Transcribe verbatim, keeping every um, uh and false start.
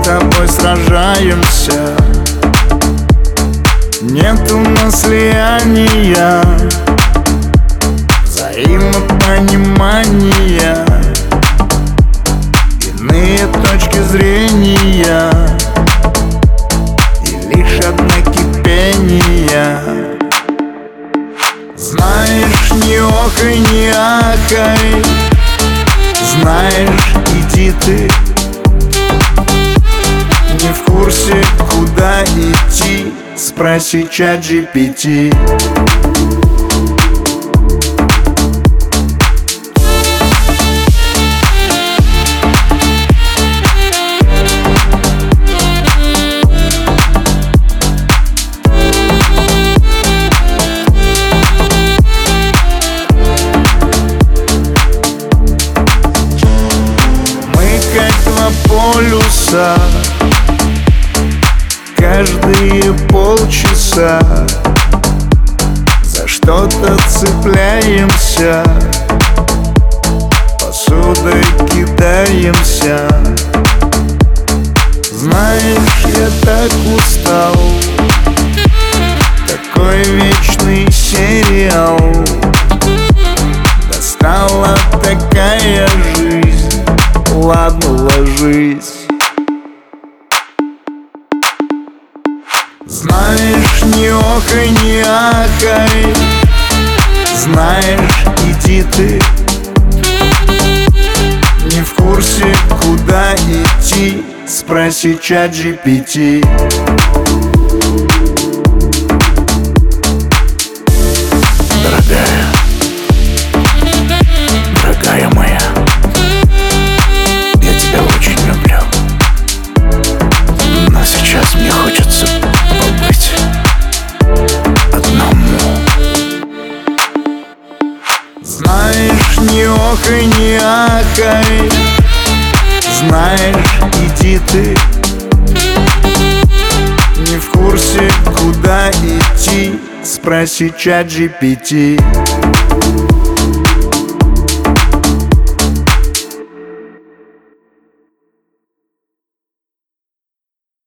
тобой сражаемся. Нет у нас слияния, взаимопонимания, иные точки зрения и лишь одно кипение. Знаешь, не охай, не ахай, знаешь, иди ты. Не в курсе, куда идти, спроси чат джи пи ти. Полюса, каждые полчаса за что-то цепляемся, посудой кидаемся. Знаешь, я так устал, такой вечный сериал. Достала такая жизнь, ладно, ложись. Знаешь, не охай, не ахай, знаешь, иди ты. Не в курсе, куда идти, спроси чат джи пи ти. Дорогая, дорогая моя, я тебя очень люблю, но сейчас мне хочется побыть одному. Знаешь, не охай, не ахай, знаешь, иди ты. Не в курсе, куда идти, спроси чат джи пи ти.